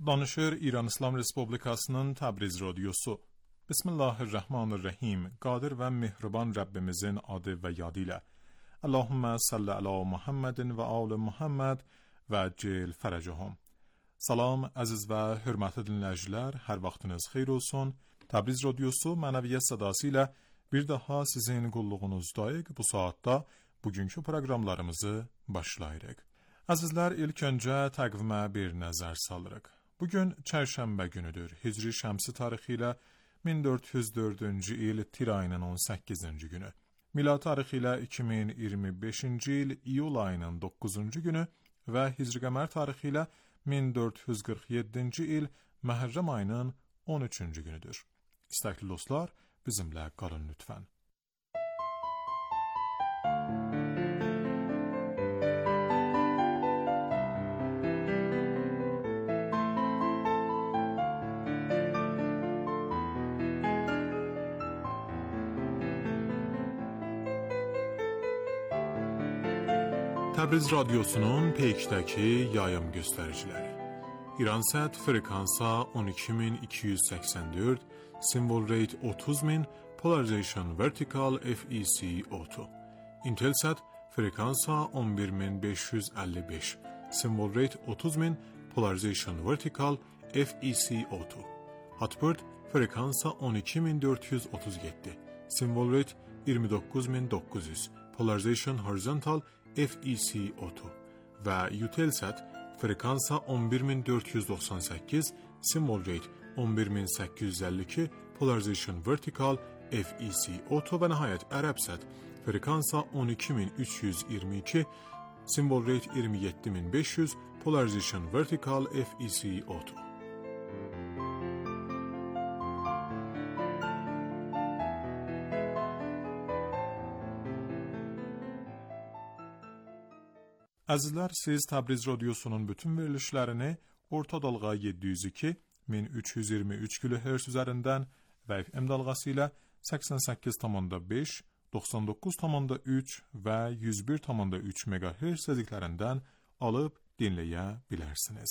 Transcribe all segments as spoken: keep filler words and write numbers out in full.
Danışır İran İslam Respublikasının Təbriz Radyosu. Bismillahirrahmanirrahim. Qadir ve mehriban Rabbimizin adı ve yadıyla. Allahümme salli ala Muhammedin ve al Muhammed ve cil feracahum. Salam aziz ve hürmetli dinləyicilər, hər vaxtınız xeyir olsun. Təbriz Radyosu mənəviyyat sadasıyla bir daha sizin qulluğunuzdayıq. Bu saatda bugünkü proqramlarımızı başlayırıq. Azizlər, ilk öncə təqvimə bir nəzər salırıq. Bugün çərşənbə günüdür. Hicri şəmsi tarixi ilə min dörd yüz dördüncü il tir ayının on səkkizinci günü. Milad tarixi ilə iki min iyirmi beşinci il iyul ayının doqquzuncu günü və Hicri qəmər tarixi ilə min dörd yüz qırx yeddinci il Məhərrəm ayının on üçüncü günüdür. İstəkli dostlar, bizimlə qalın lütfən. Təbriz Radyosu'nun peykdəki yayım göstəriciləri. İransat frekansa on iki min iki yüz səksən dörd, symbol rate otuz min, polarization vertical F E C otuz. Intelsat frekansa on bir min beş yüz əlli beş, symbol rate otuz min, polarization vertical F E C otuz. Hotbird frekansa on iki min dörd yüz otuz yeddi, symbol rate iyirmi doqquz min doqquz yüz, polarization horizontal F E C otuz və Eutelsat frekansa on bir min dörd yüz doxsan səkkiz, symbol rate on bir min səkkiz yüz əlli iki, polarization vertical F E C otuz və nəhayət Ərəbsat frekansa on iki min üç yüz iyirmi iki, symbol rate iyirmi yeddi min beş yüz, polarization vertical F E C otuz. Əzizlər, siz Təbriz Radyosu'nun bütün verilişlərini orta dalğa yeddi yüz iki min üç yüz iyirmi üç kilohertz üzərindən və F M dalğası ilə səksən səkkiz nöqtə beş, doxsan doqquz nöqtə üç və yüz bir nöqtə üç megahertz tezliklərindən alıb dinləyə bilərsiniz.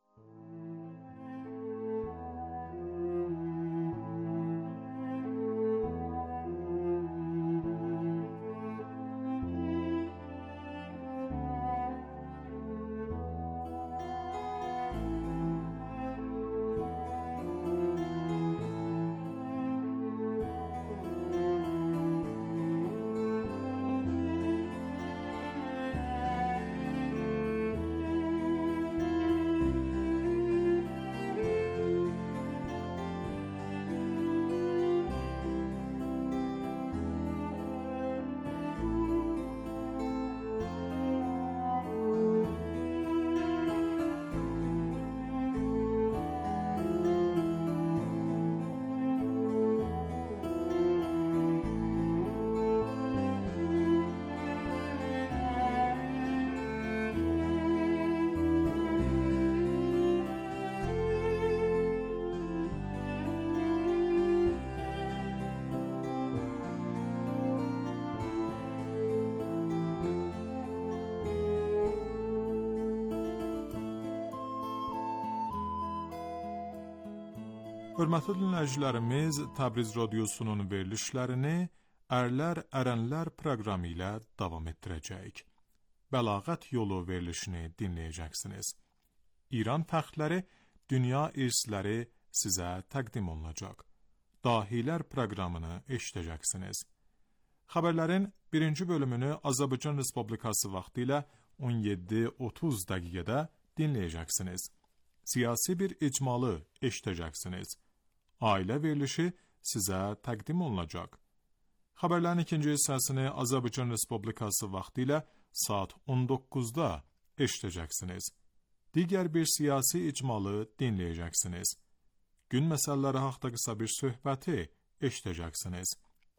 Hörmətli dinləyicilərimiz, Təbriz Radyosu'nun verilişlərini Ərlər Ərənlər proqramı ilə davam etdirəcəyik. Bəlağət yolu verilişini dinləyəcəksiniz. İran fəxrləri, dünya irsləri sizə təqdim olunacaq. Dahilər proqramını eşidəcəksiniz. Xəbərlərin birinci bölümünü Azərbaycan Respublikası vaxtı ilə on yeddi otuz dəqiqədə dinləyəcəksiniz. Siyasi bir icmalı eşidəcəksiniz. Ailə verilişi sizə təqdim olunacaq. Xəbərlərin ikinci hissəsini Azərbaycan Respublikası vaxtı ilə saat on doqquzda eşidəcəksiniz. Digər bir siyasi icmalı dinləyəcəksiniz. Gün məsələləri haqqında qısa bir söhbəti eşidəcəksiniz.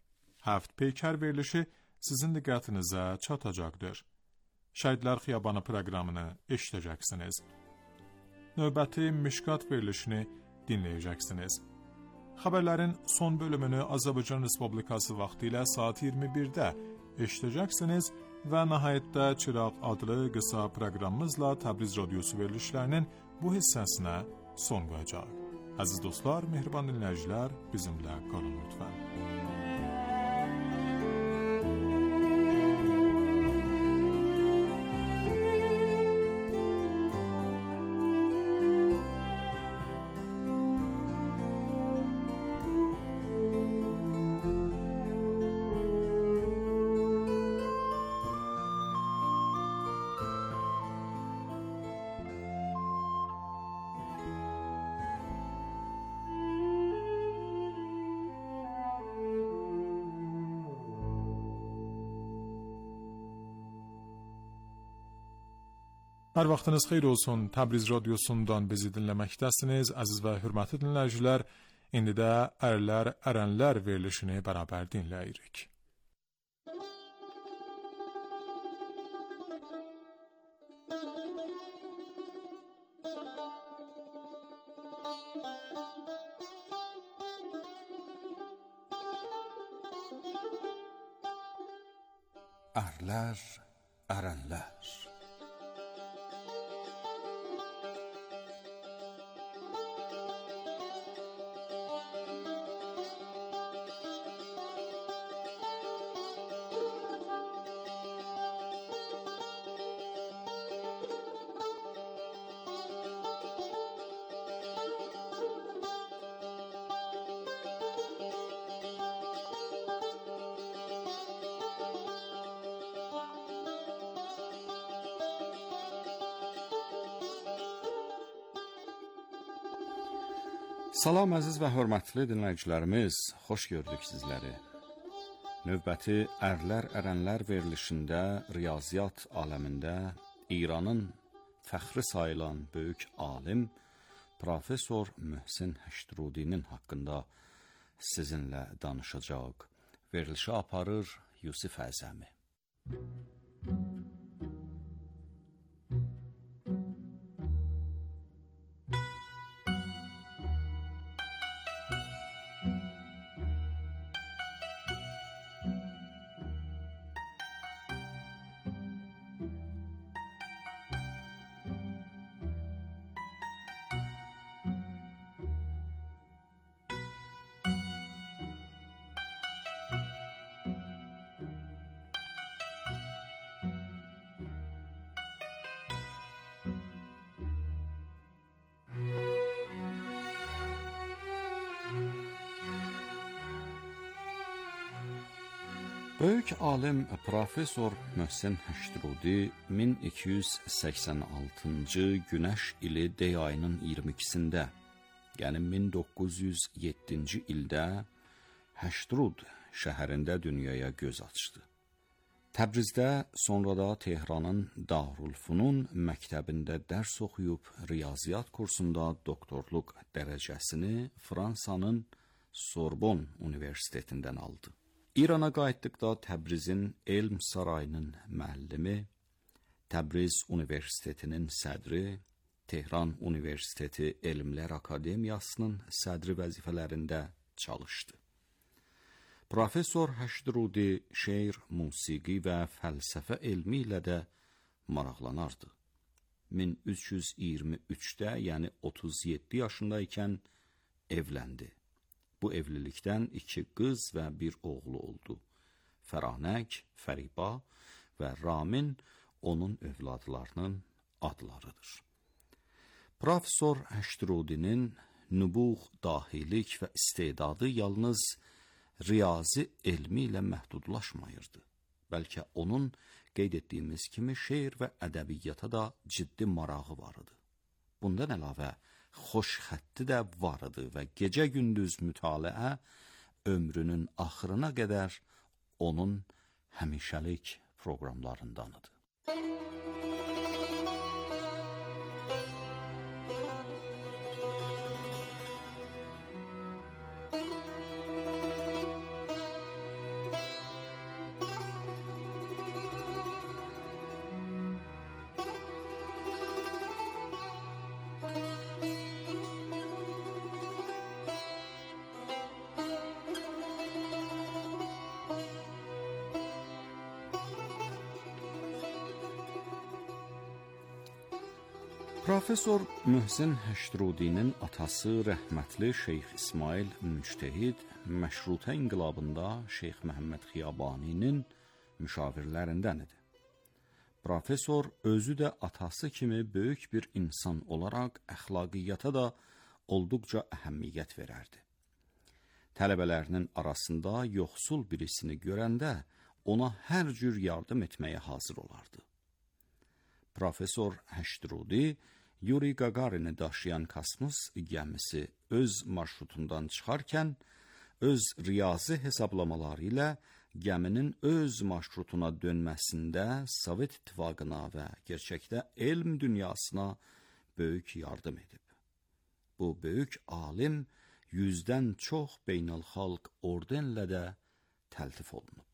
Həft peykər verilişi sizin diqqətinizə çatacaqdır. Şəhidlər Xiyabanı proqramını eşidəcəksiniz. Növbəti Mişqat verilişini dinləyəcəksiniz. Xəbərlərin son bölümünü Azərbaycan Respublikası vaxtı ilə saat iyirmi birdə eşidəcəksiniz və nəhayətdə Çıraq adlı qısa proqramımızla Təbriz Radyosu verilişlərinin bu hissəsinə son qoyacaq. Əziz dostlar, mehriban dinləyicilər, bizimlə qalın lütfən. Hər vaxtınız xeyir olsun. Təbriz radiosundan bizi dinləməkdəsiniz. Əziz və hörmətli dinləyicilər, indi də Ərlər, Ərənlər verilişini bərabər dinləyirik. Ərlər, Ərənlər. Salam əziz və hörmətli dinləyicilərimiz, xoş gördük sizləri. Növbəti Ərlər, Ərənlər verilişində riyaziyyat aləmində İranın fəxri sayılan böyük alim Profesor Möhsen Həştrudinin haqqında sizinlə danışacaq. Verilişi aparır Yusif Əzəmi. Böyük alim Profesor Möhsen Həştrudi min iki yüz səksən altıncı günəş ili dey ayının iyirmi ikisində, yəni min doqquz yüz yeddinci ildə Həştrud şəhərində dünyaya göz açdı. Təbrizdə, sonra da Tehranın Darülfünun məktəbində dərs oxuyub, riyaziyyat kursunda doktorluq dərəcəsini Fransanın Sorbon Universitetindən aldı. İrana qayıtdıqda Təbrizin Elm Sarayının müəllimi, Təbriz Universitetinin sədri, Tehran Universiteti Elmlər Akademiyasının sədri vəzifələrində çalışdı. Profesor Həştrudi şeir, musiqi və fəlsəfə elmi ilə də maraqlanardı. min üç yüz iyirmi üçdə, yəni otuz yeddi yaşındaykən evləndi. Bu evlilikdən iki qız və bir oğlu oldu. Fəranək, Fəriba və Ramin onun övladlarının adlarıdır. Profesor Həştrudinin nübuğ, dahilik və istedadı yalnız riyazi elmi ilə məhdudlaşmayırdı. Bəlkə onun qeyd etdiyimiz kimi şeir və ədəbiyyata da ciddi marağı var idi. Bundan əlavə, xoş xətti də var idi və gecə-gündüz mütaliə ömrünün axırına qədər onun həmişəlik proqramlarındanıdır. Profesor Möhsen Həştrudinin atası rəhmətli Şeyx İsmail Müctehid məşrutə inqilabında Şeyx Məhəmməd Xiyabaninin müşavirlərindən idi. Profesor özü də atası kimi böyük bir insan olaraq əxlaqiyyata da olduqca əhəmiyyət verərdi. Tələbələrinin arasında yoxsul birisini görəndə ona hər cür yardım etməyə hazır olardı. Profesor Həştrudi Yuri Gagarini daşıyan kosmos gəmisi öz marşrutundan çıxarkən, öz riyazi hesablamaları ilə gəminin öz marşrutuna dönməsində Sovet İttifaqına və gerçəkdə elm dünyasına böyük yardım edib. Bu böyük alim yüzdən çox beynəlxalq ordenlə də təltif olunub.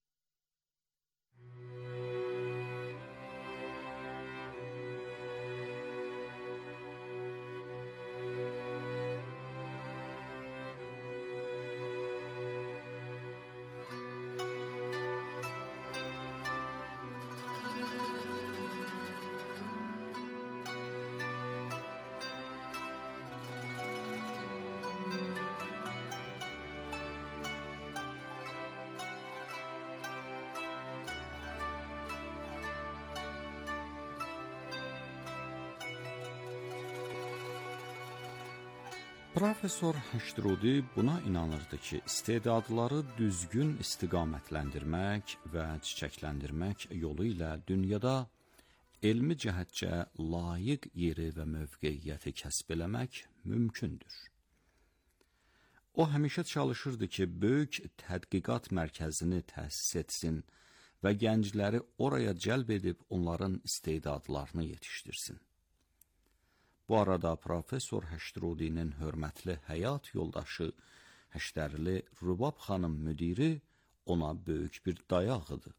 Profesor Həştrudi buna inanırdı ki, istedadları düzgün istiqamətləndirmək və çiçəkləndirmək yolu ilə dünyada elmi cəhətcə layiq yeri və mövqeyiyyəti kəsb eləmək mümkündür. O həmişə çalışırdı ki, böyük tədqiqat mərkəzini təsis etsin və gəncləri oraya cəlb edib onların istedadlarını yetişdirsin. Bu arada Profesor Həştrudinin hörmətli həyat yoldaşı, Həştərli Rubab xanım müdiri ona böyük bir dayaq idi.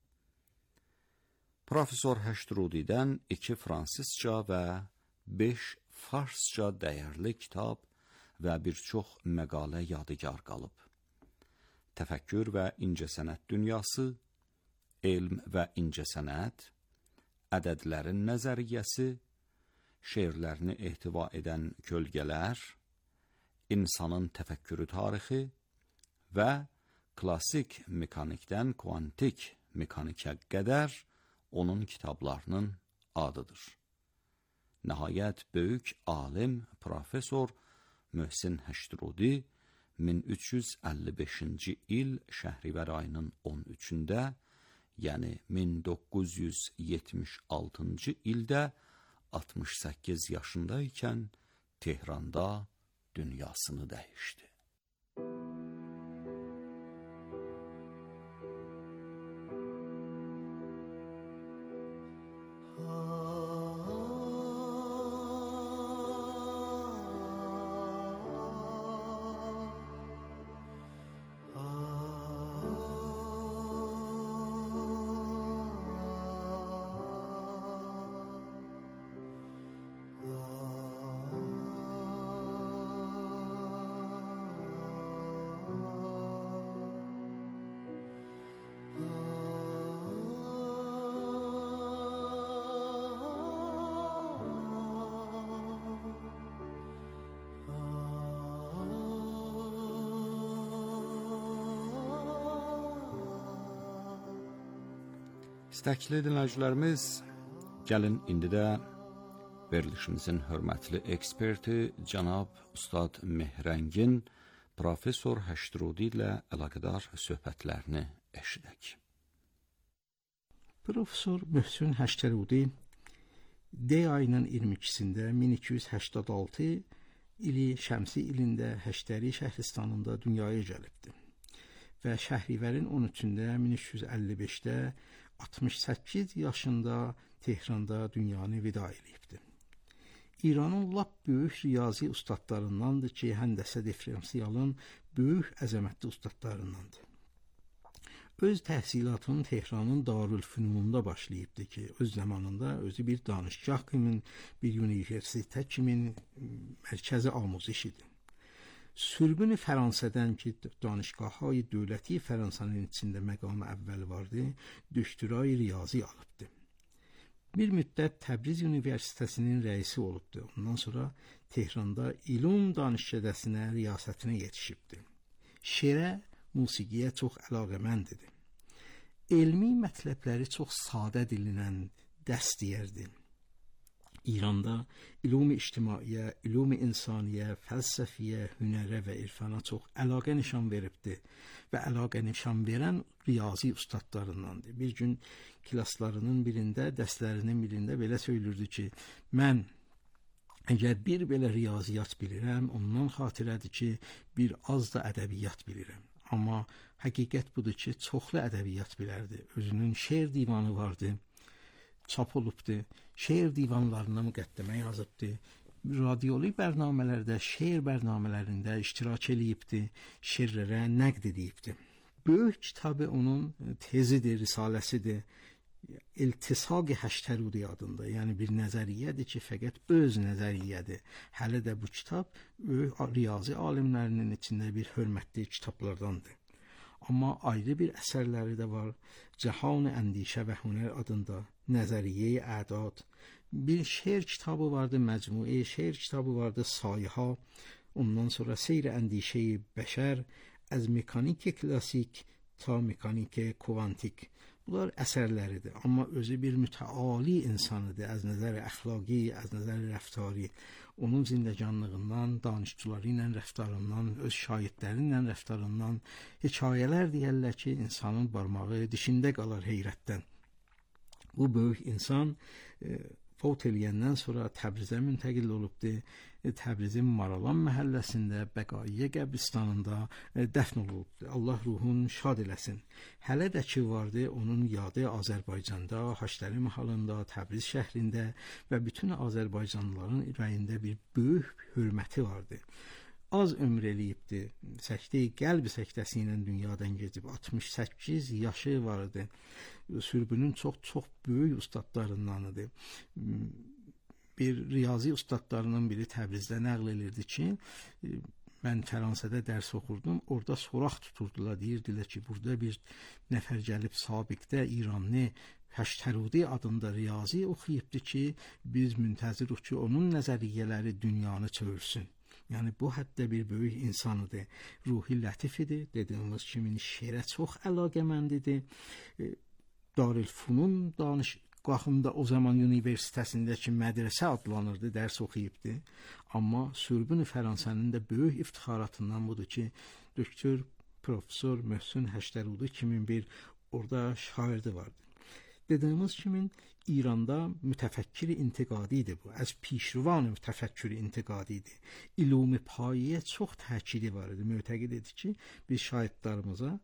Profesor Həştrudidən iki fransızca və beş farsca dəyərli kitab və bir çox məqalə yadigar qalıb. Təfəkkür və incəsənət dünyası, elm və incəsənət, ədədlərin nəzəriyyəsi, şeirlərini ehtiva edən kölgələr, insanın təfəkkürü tarixi və klasik mekanikdən kuantik mekanikə qədər onun kitablarının adıdır. Nəhayət, böyük alim Profesor Möhsen Həştrudi min üç yüz əlli beşinci il Şəhrivər ayının on üçündə, yəni min doqquz yüz yetmiş altıncı ildə altmış səkkiz yaşında ikən Tehranda dünyasını dəyişdi. İstəkli dinləyicilərimiz, gəlin indi də verilişimizin hörmətli eksperti cənab Ustad Mehrəngin Profesor Həştrudi ilə əlaqədar söhbətlərini eşidək. Profesor Möhsen Həştrudi D ayının iyirmi ikisində min iki yüz səksən altı ili şəmsi ilində Həştəri şəhristanında dünyaya gəlibdi və Şəhrivərin on üçündə min üç yüz əlli beşdə altmış səkkiz yaşında Tehranda dünyanı vida edibdi. İranın lap böyük riyazi ustadlarındandır ki, həndəsə differensialın böyük əzəmətli ustadlarındandır. Öz təhsilatını Tehranın Darülfünununda başlayıbdı ki, öz zamanında özü bir danışgah kimi, bir universitet kimi mərkəzi amuziş idi. Sürgün Fransa'dan ki, danışgahهای dövləti Fransanın içində məqamı əvvəl vardı, döktürayı riyazi alıbdı. Bir müddət Təbriz Universitetinin rəisi olubdu. Ondan sonra Tehranda İlum Danışgədəsinə riyasətinə yetişibdi. Şeirə, musiqiyə çox əlaqəmənd idi. Elmi mətləbləri çox sadə dillə dərs deyərdi. İranda ilum-i ictimaiyə, ilum-i insaniyə, fəlsəfiyə, hünərə və irfana çox əlaqə nişan veribdi və əlaqə nişan verən riyazi ustadlarındandır. Bir gün klaslarının birində, dərslərinin birində belə söylürdü ki, mən əgər bir belə riyaziyyat bilirəm, ondan xatirədir ki, bir az da ədəbiyyat bilirəm. Amma həqiqət budur ki, çoxlu ədəbiyyat bilərdi. Özünün şeir divanı vardı, çap olubdu. Şeir divanlarına müqəddimə yazıbdı. Radioli bərnamələrdə, şeir bərnamələrində iştirak eləyibdi. Şeirlərə nəqd edibdi. Böyük kitabı onun tezidir, risaləsidir. İltisaq Həştərudi adında. Yəni bir nəzəriyyədir ki, fəqət öz nəzəriyyədir. Hələ də bu kitab riyazi alimlərinin içində bir hörmətli kitablardandır. Amma ayrı bir əsərləri də var. Cəhan-ı Əndişə və Hünər adında Nəzəriyyə-i Ədad. Bir şeir kitabı vardı, məcmui şeir kitabı vardı, Sayha. Ondan sonra Seyr-i Əndişə-i Bəşər, az mekanik klasik ta mekanik kuvantik. Bunlar əsərləridir. Amma özü bir mütəali insanıdır. Az nəzər əxlaqi, az nəzər rəftari. Onun zindəcanlığından, danışçuları ilə rəftarından, öz şahidləri ilə rəftarından hekayələr deyərlər ki, insanın barmağı dişində qalar heyrətdən. Bu böyük insan e, fot eləyəndən sonra Təbrizə müntəqil olubdu. E, Təbrizin Maralan məhəlləsində Bəqaiyə qəbristanında e, dəfn olubdu. Allah ruhun şad eləsin. Hələ də ki vardı onun yadı Azərbaycanda, Haçdəli mahalında, Təbriz şəhrində və bütün Azərbaycanlıların ürəyində bir böyük hörməti vardı. Az ömür eləyibdi. Səkdə-i qəlb səktəsi ilə dünyadan keçib. altmış səkkiz yaşı vardı. Sürbünün çox-çox böyük ustadlarındanıdır. Bir riyazi ustadlarının biri Təbrizdə nəql edirdi ki, mən Fransada dərs oxurdum, orada soraq tuturdular, deyirdilər ki, burada bir nəfər gəlib sabiqdə İranlı Həştərudi adında riyazi oxuyubdu ki, biz müntəzirik ki, onun nəzəriyyələri dünyanı çövrüsün. Yəni bu həddə bir böyük insanıdır. Ruhi lətif idi, dediyimiz kimi şeirə çox əlaqəməndidir. Darülfünun danışqahında o zaman universitetindəki mədrəsə adlanırdı, dərs oxuyubdu. Amma Sürbün Fransa'nın da böyük iftixaratından budur ki, doktor, profesor Möhsün Həştərudi kimi bir orada şairdi vardı. Dediyimiz kimi İranda mütəfəkkir intiqadidir bu. Az pişruvan mütəfəkkir intiqadidir. İlumi payiyə çox təkidi var idi. Mötəqid edir ki, biz şahidlarımıza,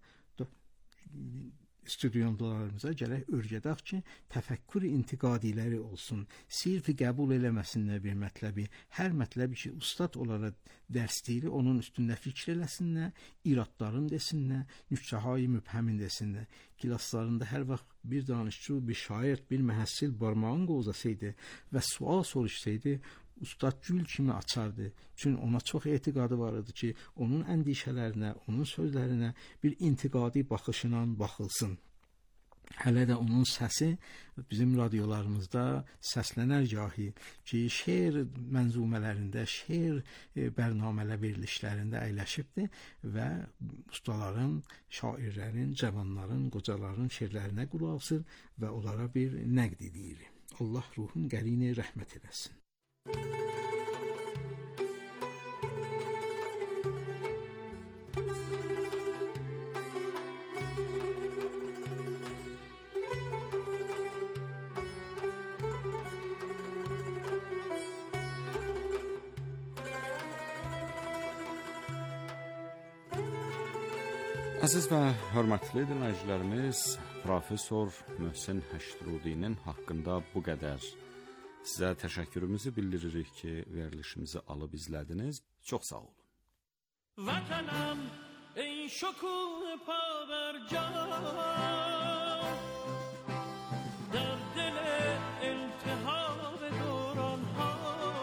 studiyonlarımıza gərək örgədək ki, təfəkkür intiqadiləri olsun. Sirfi qəbul eləməsinlər bir mətləbi. Hər mətləbi ki, ustad olaraq dərs deyir, onun üstündə fikr eləsinlər, iradların desinlər, nüktəhai mübhəmin desinlər. Kilaslarında hər vaxt bir danışçı, bir şair, bir məhəssil barmağın qovzasaydı və sual soruşsaydı, ustad gül kimi açardı. Çünki ona çox etiqadı var idi ki, onun əndişələrinə, onun sözlərinə bir intiqadi baxışla baxılsın. Hələ də onun səsi bizim radiolarımızda səslənər gahi ki, şeir mənzumələrində, şeir bərnamələ verilişlərində əyləşibdir və ustaların, şairlərin, cavanların, qocaların şeirlərinə qulaq asır və onlara bir nəqd edir. Allah ruhun qərini rəhmət eləsin. Əziz və hörmətli dinləyicilərimiz, Profesor Möhsün Həştərudinin haqqında bu qədər. Sizə təşəkkürümüzü bildiririk ki, verilişimizi alıb izlədiniz. Çox sağ olun. Vətənəm, ey şokun pavərca, در دل التهاب دوران ها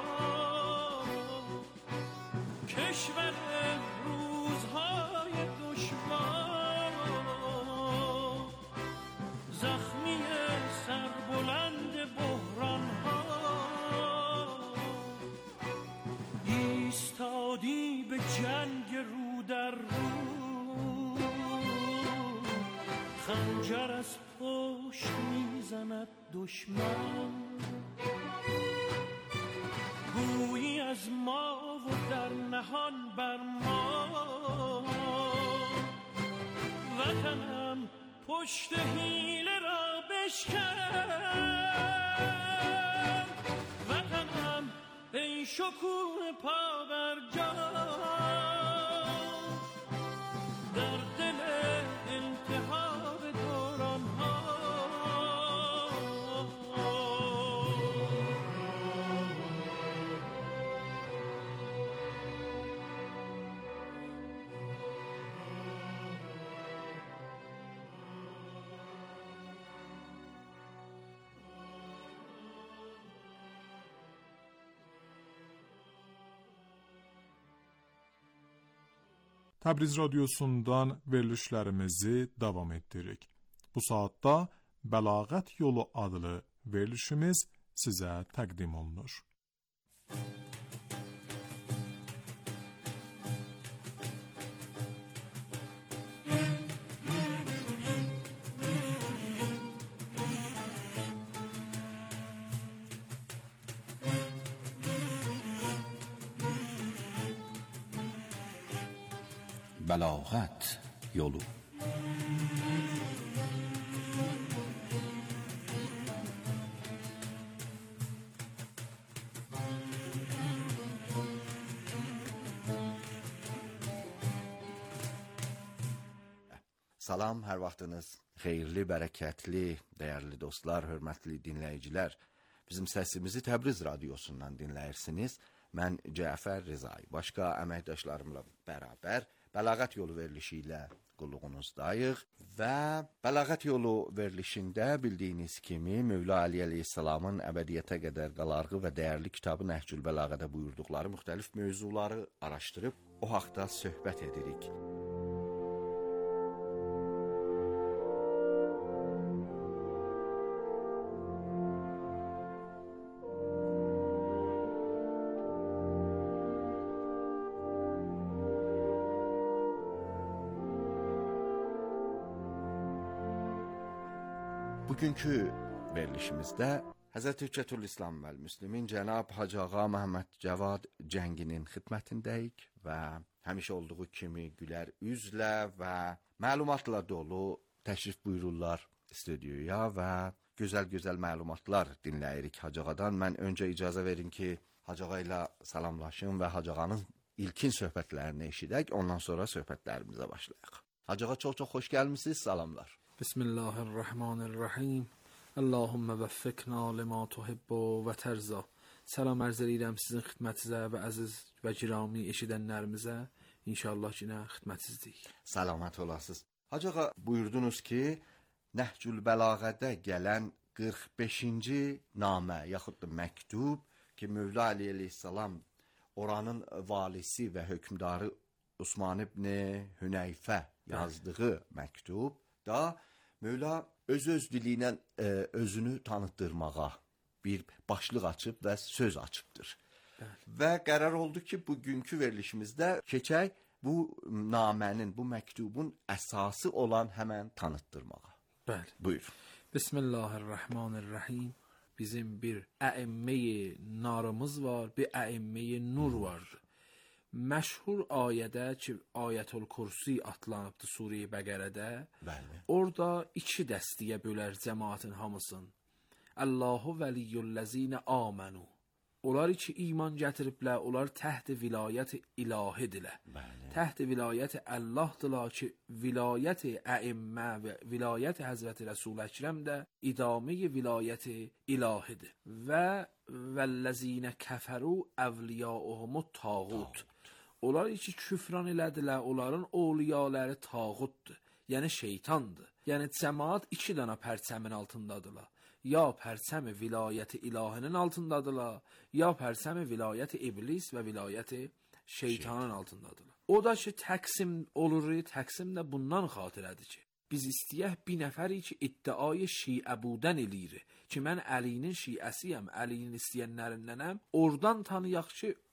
کشور روزهای دشوار زخمی سربلند بحران به جنگ رو در رو، خنجر از پشت میزند دشمن، گویی از ما و در نهان بر ما، وطنم پشت حیله را بشکن، وطنم ای شکوه پا بر جا، در دل التهاب دوران ها. Təbriz radiosundan verilişlərimizi davam etdiririk. Bu saatda Bəlağət yolu adlı verilişimiz sizə təqdim olunur. Bəlağət yolu. Salam, hər vaxtınız xeyirli, bərəkətli, dəyərli dostlar, hörmətli dinləyicilər. Bizim səsimizi Təbriz radiosundan dinləyirsiniz. Mən Cəfər Rizay, başqa əməkdaşlarımla bərabər Bəlağət yolu verilişi ilə qulluğunuzdayıq və Bəlağət yolu verilişində bildiyiniz kimi Mövla Əli əleyhissalamın əbədiyyətə qədər qalarğı və dəyərli kitabı Nəhcül Bəlağədə buyurduqları müxtəlif mövzuları araşdırıb o haqda söhbət edirik. Bugünkü verilişimizdə Həzrət Hüccətülislam vəl Müslimin Cənab Hacı Ağa Məhəmməd Cavad Cənginin xidmətindəyik və həmişə olduğu kimi gülər üzlə və məlumatla dolu təşrif buyururlar stüdyoya və gözəl-gözəl məlumatlar dinləyirik Hacı Ağadan. Mən öncə icazə verin ki, Hacı Ağa ilə salamlaşım və Hacı Ağanın ilkin söhbətlərini eşidək, ondan sonra söhbətlərimizə başlayaq. Hacı Ağa, çox-çox xoş gəlmisiniz, salamlar. Bismillahirrahmanirrahim. Allahümme vəffiqna lima tuhibbu və tərza. Salam ərz edirəm sizin xidmətinizə və əziz və girami eşidənlərimizə. İnşallah ki, nə xidmətinizdik. Salamat olasınız. Hacı Ağa, buyurdunuz ki, Nəhcül Bəlağədə gələn qırx beşinci namə yaxud da məktub ki, Mövla Əli əleyhissalam oranın valisi və hökmdarı Osman ibn Hüneyfə yazdığı məktub da Mövla öz-öz dili ilə e, özünü tanıtdırmağa bir başlıq açıb və söz açıbdır. Bəli. Və qərar oldu ki, bugünkü verilişimizdə keçək bu namənin, bu məktubun əsası olan həmən tanıtdırmağa. Bəli. Buyur. Bismillahirrahmanirrahim. Bizim bir əimməyi narımız var, bir əimməyi nur vardır. Məşhur ayədə ki, Ayətül Kursi atlanıbdır Suriyə Bəqərədə. Bəli. Orada iki dəstəyə bölər cəmaatın hamısın. Allahu vəliyyullezine amenu. Onlar ki iman gətiriblər, onlar təht vilayət ilahidirlər. Təht vilayət Allahdılar ki, vilayət əimmə və vilayət Həzrəti Rəsul Əkrəm də idamə vilayət ilahidir. Və vəllezine kəfəru əvliyauhumut tağut. Onlar ki küfran elədilər, onların awliyaları tağutdur. Yəni şeytandır. Yəni cəmaat iki dana pərçəmin altındadılar. Ya pərçəmi vilayəti ilahinin altındadılar, ya pərçəmi vilayəti iblis və vilayəti şeytanın altındadılar. O da ki təqsim olur, təqsim də bundan xatirədir ki, biz istəyək bir nəfəri ki iddiayı şiəbudən eləyir ki, mən Əlinin şiəsiyəm, Əlinin istəyənlərindənəm, oradan tanıyaq ki,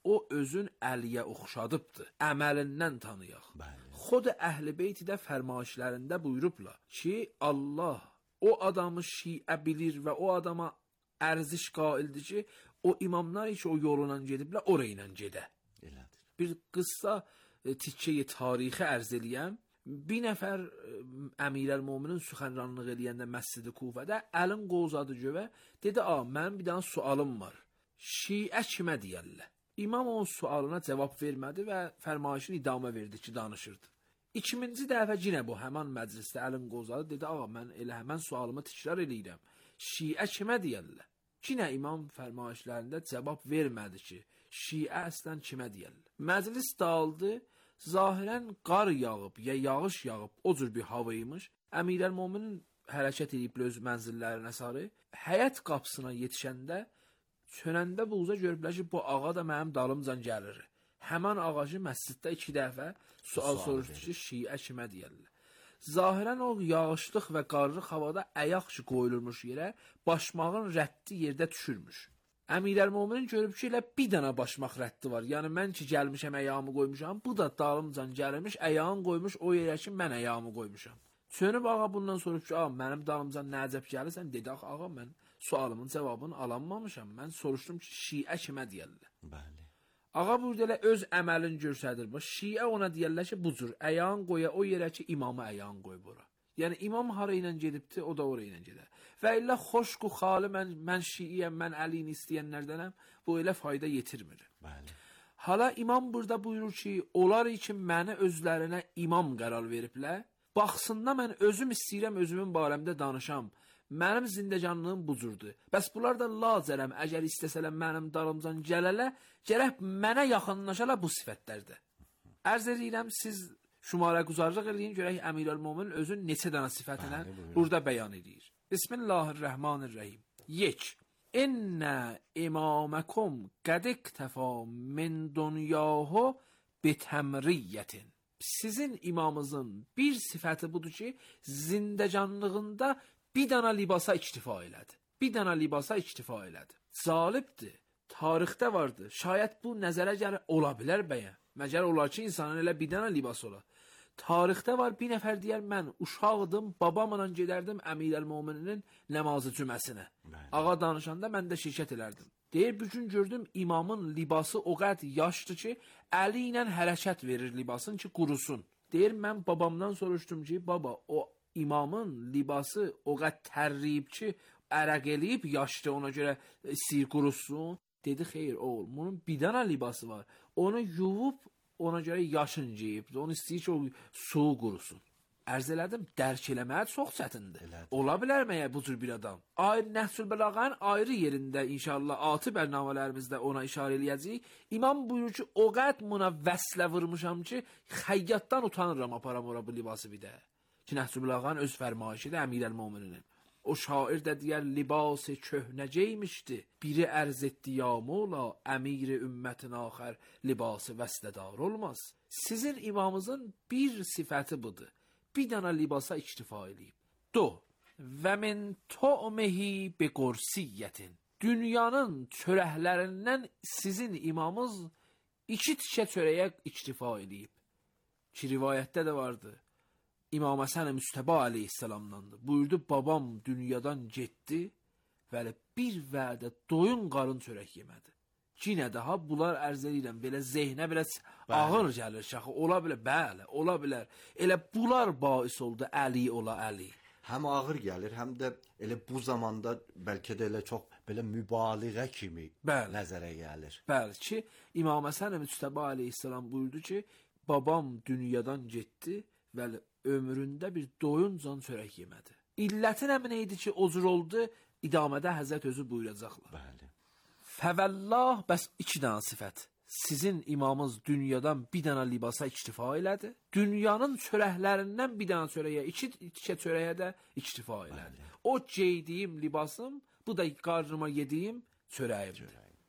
o özün Əliyə oxşadıbdır. Əməlindən tanıyaq. Bəli. Xod Əhl-i Beyt də fərmayişlərində buyurublar ki, Allah o adamı şiə bilir və o adama ərziş qaildir ki, o imamlar ki, o yolla gediblər, oraya ilə gedə. Elədir. Bir qıssa e, tikkeyi tarixi ərz eləyəm. Bir nəfər e, Əmirəl-Möminin süxənranlıq eləyəndə Məscid-i Kufədə əlin qozadı gövə, dedi, a, mənim bir dənə sualım var. Şiə kimə deyərlər? İmam onun sualına cavab vermədi və fərmayişini idamə verdi ki, danışırdı. İkinci dəfə yenə bu həman məclisdə əlin qozadı, dedi, a, mən elə həmən sualımı təkrar eləyirəm. Şiə kimə deyərlər? Yenə imam fərmayişlərində cavab vermədi ki, şiə əslən kimə deyərlər? Məclis dağıldı, zahirən qar yağıb, ya yağış yağıb, o cür bir hava imiş. Əmirəl-Möminin hərəkət edib öz mənzillərinə sarı, həyət qapısına yetişəndə, çönəndə bu uza görüblər ki, bu ağa da mənim dalımcan gəlir. Həmən ağacı məsciddə iki dəfə sual soruşdu ki, şiə kimə deyərlər? Zahirən o yağışlıq və qarlıq havada əyaq ki qoyulurmuş yerə, başmağın rəddi yerdə düşürmüş. Əmirəl-Möminin görüb ki, elə bir dənə başmaq rəddi var. Yəni, mən ki gəlmişəm, əyağımı qoymuşam, bu da dalımcan gəlirmiş, əyağını qoymuş, o yerə ki, mən əyağımı qoymuşam. Çönüb ağa bundan sorub ki, ağa, mənim dalımcan nə əcəb gəlirsən, dedi, ağa, mən sualımın cavabını alanmamışam. Mən soruşdum ki, şiə kimə deyərlər? Bəli. Ağa burada elə öz əməlini göstərir. Bax, şiə ona deyərlər ki, bu cür əyağın qoya o yerə ki, imamı əyağın qoy bura. Yəni imam hara ilə gedibdi, o da oraya ilə gedər. Və elə xoşqu xalı mən mən şiiyəm, mən Əlini istəyənlərdənəm, bu elə fayda yetirmir. Bəli. Hala imam burada buyurur ki, onlar üçün məni özlərinə imam qərar veriblər. Baxsında mən özüm istəyirəm, özümün barəmdə danışam. Mənim zindəcanlığım bu cürdür. Bəs bunlar da lazərəm, əgər istəsələr mənim dalımcan gələlə, gərək mənə yaxınlaşalar bu sifətlərdə. Ərz edirəm, siz şumara quzarlıq eləyin, görək Əmirəl-Mömin özün neçə dənə sifətinə burada bəyan edir. Bismillahirrahmanirrahim. Yek. İnnə imaməkum qəd iktəfə min dunyahu bitəmriyyətin. Sizin imamınızın bir sifəti budur ki, zindəcanlığında bir dana libasa iktifa elədi. Bir dana libasa iktifa elədi. Zalibdir. Tarixdə vardı. Şayət bu nəzərə gəlir, ola bilər bəyə. Məgər olar ki, insanın elə bir dana libas ola. Tarixdə var, bir nəfər deyər, mən uşaqdım, babamla gedərdim Əmirəl-Möminin namazı cüməsinə. Ağa danışanda mən də şirkət elərdim. Deyir, bir gün gördüm, imamın libası o qəd yaşdır ki, əli ilə hərəkət verir libasın ki, qurusun. Deyir, mən babamdan soruşdum ki, baba, o İmamın libası o qədər tərriyib ki, ərəq eləyib yaşdı, ona görə sir qurusun. Dedi, xeyr oğul, bunun bir dənə libası var. Onu yuvub, ona görə yaşın geyibdir. Onu istəyir ki, o su qurusun. Ərz elədim, dərk eləməyə çox çətindir. Ola bilərməyə bu cür bir adam. Ayrı Nəhsül Bəlağənin ayrı yerində inşallah atı bərnamələrimizdə ona işarə eləyəcəyik. İmam buyurur ki, o qədər buna vəslə vurmuşam ki, xəyyatdan utanıram aparam ora bu libası bir də. Ki, Nəhsül Bəlağənin öz fərmayişidir Əmirəl-Möminin. O şair də deyər, libası köhnəcəymişdi. Biri ərz etdi ya Mola, əmiri ümmətin axər libası vəsədar olmaz. Sizin imamınızın bir sifəti budur. Bir dana libasa iktifa eləyib. Do. Və min tu'mihi bi qursiyyətin. Dünyanın çörəklərindən sizin imamınız iki tikə çörəyə iktifa eləyib. Ki, rivayətdə də vardı. İmam Həsən Müstəba aleyhissalamdandır. Buyurdu, babam dünyadan getdi və bir vədə doyun qarın çörək yemədi. Yenə daha bunlar ərz edirəm, belə zehnə belə ağır gəlir şaxı. Ola bilər, bəli, ola bilər. Elə bunlar bais oldu Əli ola Əli. Həm ağır gəlir, həm də elə bu zamanda bəlkə də elə çox belə mübaliğə kimi bəli, nəzərə gəlir. Bəli ki, İmam Həsən Müstəba aleyhissalam buyurdu ki, babam dünyadan getdi və ömründə bir doyuncan çörək yemədi. İllətin əmin idi ki, o cür oldu, idamədə Həzrət özü buyuracaqlar. Bəli. Fəvəllah, bəs iki dənə sifət. Sizin imamınız dünyadan bir dənə libasa iktifa elədi. Dünyanın çörəklərindən bir dənə çörəyə, iki tikə çörəyə də iktifa elədi. Bəli. O geydiyim libasım, bu da qarnıma yediyim çörəyimdir.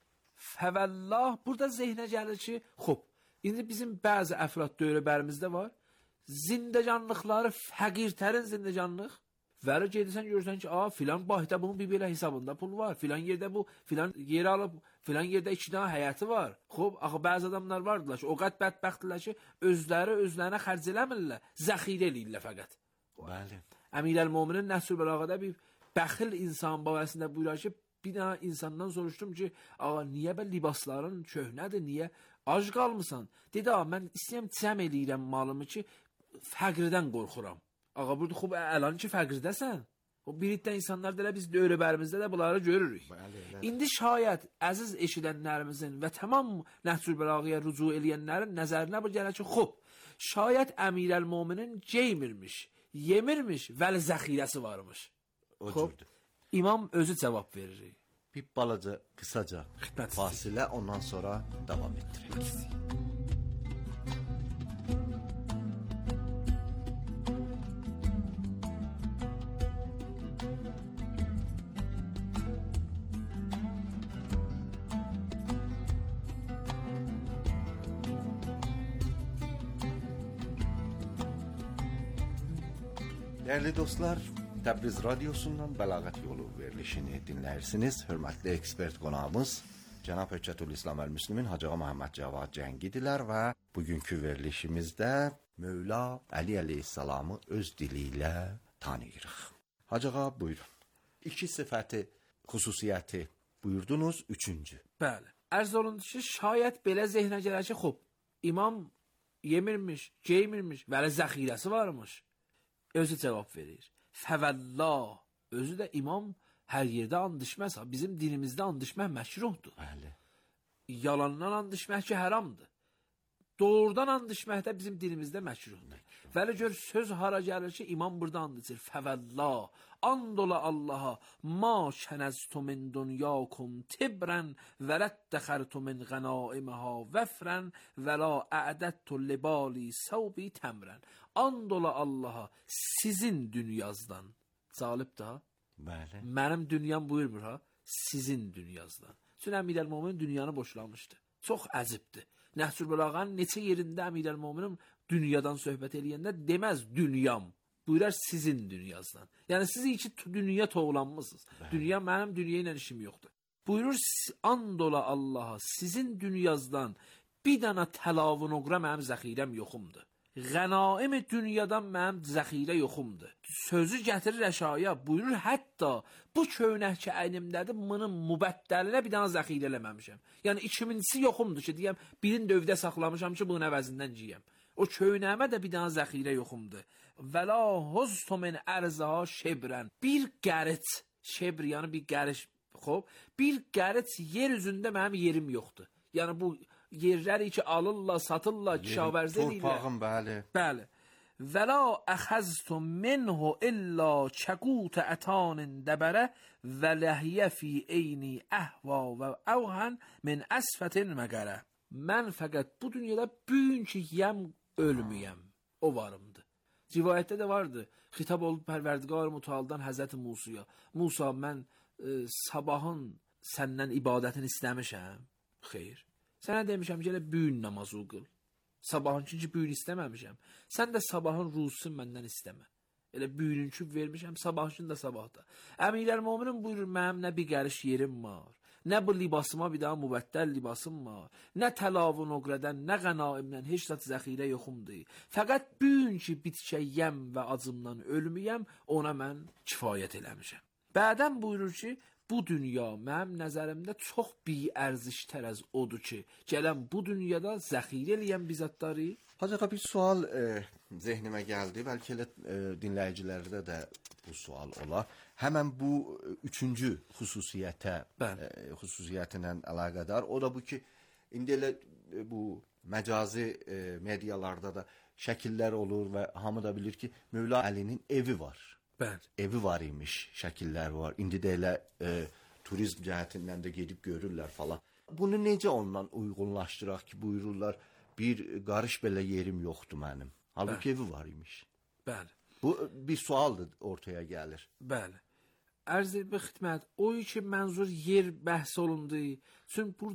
Fəvəllah, burada zehnə gəlir ki, xub, indi bizim bəzi əfrad dövrəbərimizdə var. Zindəcanlıqları fəqirtərin zindəcanlıq Vəli gedirsən görürsən ki, a filan bahdə bunun bir belə hesabında pul var. Filan yerdə bu filan yer alıb, filan yerdə iki dənə həyəti var. Xoş, axı bəzi adamlar vardılar ki, o qədər bədbəxtdirlər ki, özləri özlərinə xərc eləmirlər, zəxirə eləyirlər fəqət. Bəli. Əmirəl-Möminin Nəhsül Bəlağədə bir bəxil insan barəsində buyurur ki, bir dənə insandan soruşdum ki, ağa niyə belə libasların köhnədir, niyə ac qalmısan? Dedi, ağa mən istəyirəm cəm eləyirəm malımı ki, fəqirdən qorxuram. Ağa burada xub əlan ki fəqirdəsən. O biritdə insanlar da biz dövrəbərimizdə də bunları görürük. Bəli, bəli. İndi şayət əziz eşidənlərimizin və tamam Nəhcül Bəlağəyə rücu eləyənlərin nəzərinə bu gəlir ki, xub, şayət Əmirəl-Möminin geymirmiş, yemirmiş, vəli zəxirəsi varmış. O Xub, cürdür. İmam özü cavab verir. Bir balaca, kısaca Xidmət fasilə, ondan sonra davam etdirək. Değerli dostlar, Təbriz Radyosu'ndan Bəlağət Yolu verilişini dinləyirsiniz. Hörmətli ekspert qonağımız Cənab Höccətül İslam Əl-Müslimin Hacı Ağa Məhəmməd Cavad Cəngidilər və bugünkü verilişimizdə Mövla Əli əleyhissalamı öz dili ilə tanıyırıq. Hacı Ağa buyurun. İki sifəti, xüsusiyyəti buyurdunuz, üçüncü. Bəli. Ərz olundu ki, şayət belə zehnə gələr ki, xub, imam yemirmiş, geymirmiş, vəli zəxirəsi varmış. Özü cavab verir. Fəvəllah. Özü də imam hər yerdə and içməz. Bizim dinimizdə and içmək məkruhdur. Bəli. Yalandan and içmək ki, haramdır. Doğrudan and içmək də bizim dinimizdə məkruhdur. Vəli gör söz hara gəlir ki, imam burada and içir. Fəvəllah. And ola Allaha. Ma kənəztu min dunyakum tibrən və ləddəxərtu min qənaiməhə vəfrən və la ədəttu libali səvbi təmrən. And ola Allaha sizin dünyazdan. Zalib da. Bəli. Mənim dünyam buyurmur ha. Sizin dünyazdan. Çünki Əmirəl-Mömin dünyanı boşlamışdı. Çox əzibdir. Nəhcül Bəlağənin neçə yerində Əmirəl-Möminin dünyadan söhbət eləyəndə deməz dünyam. Buyurar sizin dünyazdan. Yəni siz iki dünya toğlanmısınız. Dünya mənim dünya ilə işim yoxdur. Buyurur and ola Allaha sizin dünyazdan bir dana təlavun oqra mənim zəxirəm yoxumdur. Qənaim dünyadan mənim zəxirə yoxumdur. Sözü gətirir əşaya, buyurur hətta bu köynək ki əynimdədir, bunun mübəddəlinə bir dana zəxirə eləməmişəm. Yəni ikincisi yoxumdur ki, deyəm, birini dövdə saxlamışam ki, bunun əvəzindən giyəm. O köynəmə də bir dana zəxirə yoxumdur. Və la huztu min ərzaha şebrən. Bir qərit, şebr yəni bir qəriş, xob, bir qərit yer üzündə mənim yerim yoxdur. Yəni bu yerləri ki alırlar, satırlar, kişavərz edirlər. Torpağım, bəli. Bəli. Və la əxəztu minhu illa çəqut ətanin dəbərə və ləhiyyə fi eyni əhva və əvhən min əsfətin məqərə. Mən fəqət bu dünyada büyün ki yəm ölmüyəm. O varımdır. Rivayətdə də vardı. Xitab olub Pərverdigar Müteal'dan Həzrəti Musa'ya. Musa, mən e, sabahın səndən ibadətini istəmişəm. Xeyr. Sənə demişəm ki, elə büyün namazı qıl. Sabahın ki, büyün istəməmişəm. Sən də sabahın ruzusun məndən istəmə. Elə büyünün ki, vermişəm, sabahın da sabahda. Əmirəl-Möminin buyurur, mənim nə bir qəriş yerim var. Nə bu libasıma bir daha mübəddəl libasım var. Nə təlavun oqrədən, nə qənaimdən heç zat zəxirə yoxumdur. Fəqət büyün ki, bitkəyəm və acımdan ölmüyəm, ona mən kifayət eləmişəm. Bədən buyurur ki, bu dünya mənim nəzərimdə çox bir ərziştər az odur ki, gələn bu dünyada zəxirə eləyən bizatları. Hacı Ağa, bir sual e, zehnime geldi. Belki elə, e, dinləyicilərdə də bu sual ola. Həmən bu e, üçüncü xüsusiyyətə, e, xüsusiyyətinə əlaqədar. O da bu ki, indi elə e, bu məcazi e, medialarda da şəkillər olur və hamı da bilir ki, Mövla Əlinin evi var. Bəli. Evi var imiş, şəkillər var. İndi də elə e, turizm cəhətindən də gedib görürlər falan. Bunu necə ondan uyğunlaşdıraq ki, buyururlar, bir qarış belə yerim yoxdur mənim. Halbuki evi var imiş. Bəli. Bu bir sualdır ortaya gəlir. Bəli. Ərz bir xidmət, o ki mənzur yer bəhs olundu. Çünki burada